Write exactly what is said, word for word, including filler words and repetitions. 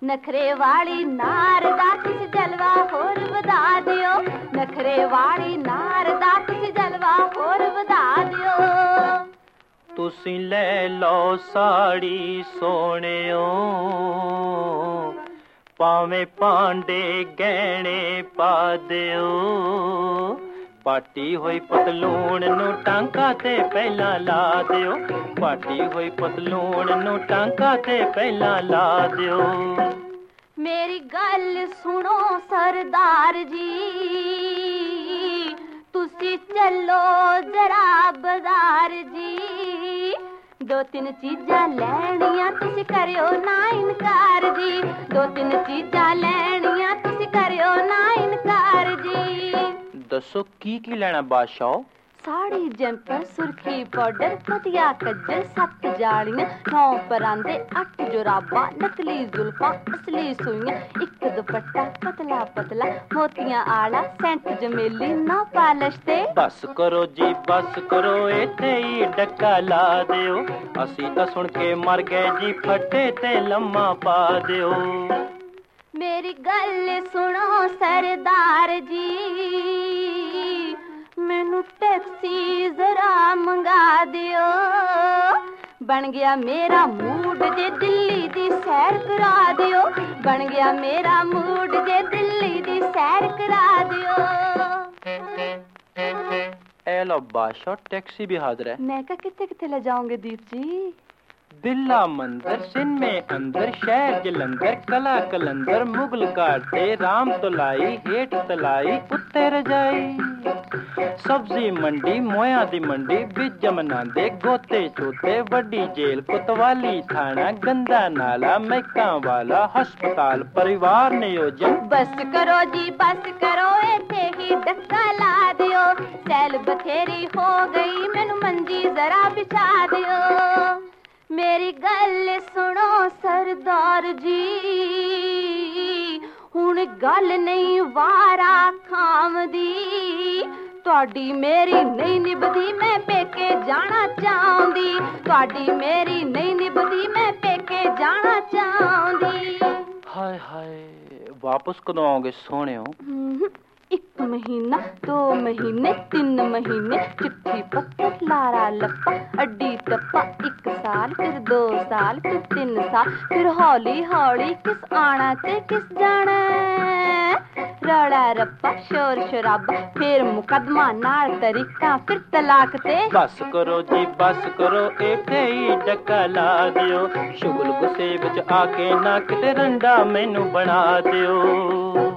नखरे वाली नार दा तुसी जलवा होर वधा दियो, नखरे वाली नार दा तुसी जलवा होर वधा दियो। तुसी ले लो साड़ी सोहणियो, पावें पांडे गहने पा दियो। पाटी होई पतलून नू टांका ते पहला ला दियो, पाटी होई पतलून नू टांका ते पहला ला दियो। मेरी गल सुनो सरदार जी, तुसी चलो जरा बाजार जी। दो तीन चीज़ां लैनियां तुसी करियो ना इनकार जी, दो तीन चीज़ां लैनियां तुसी करियो ना इनकार जी। दसो की की लेना बादशाह? साड़ी जंपर सुर्खी पाउडर पतिया कज्जल सत्त जालियां नौ परांदे अठ जुराबा नकली जुल्फां असली सुइयां एक दुपट्टा पतला पतला मोतियां आला सेंट जमेली ना पालिश ते। बस करो जी बस करो इत्थे ही डक्का ला दियो, असी तां सुन के मर गए जी फटे ते लम्मा पा दियो। मेरी गल सुनो सरदार जी, मैनू टैक्सी जरा मंगा दियो। बन गया मेरा मूड जे दिल्ली दी सैर करा दियो, बन गया मेरा मूड जे दिल्ली दी सैर करा दियो। ए लो बादशाह टैक्सी भी हाजिर है। मैं क्या कितने कितने ले जाओगे दीप जी? बिल्ला मंदिर सिंह में अंदर शहर जलंधर कला कलंदर मुगल काटे राम तलाई हेठ तलाई उत्ते रजाई। सब्जी मंडी मोया दी मंडी बिच जमनांदे गोते चोते वड्डी जेल कोतवाली थाना गंदा नाला मैका वाला हस्पताल परिवार नियोजन। बस करो जी बस करो इत्थे ही धक्का ला दियो, सैल बथेरी हो गई मैनू मंजी जरा बिछा दियो। मेरी गल सुनो सरदार जी, हुण गल नहीं वारा खाम दी, तुहाडी मेरी नहीं निभदी मैं पेके जाना चाहंदी, तुहाडी मेरी नहीं निभदी मैं पेके जाना चाहंदी। हाय हाय वापस कदों आओगे सोहणियो? एक महीना दो महीने तीन महीने चिट्ठी पत्तर लारा लप्पा अड्डी टप्पा एक साल फिर दो साल फिर तीन साल फिर हौली हौली किस आना ते किस जाना। रौला रप्पा शोर शराबा फिर मुकदमा नाल तरीका फिर तलाक ते। बस करो जी बस करो इत्थे ही डक्का ला दियो, शुगल गुस्से विच आके ना किते रंडा मैनू बना दियो।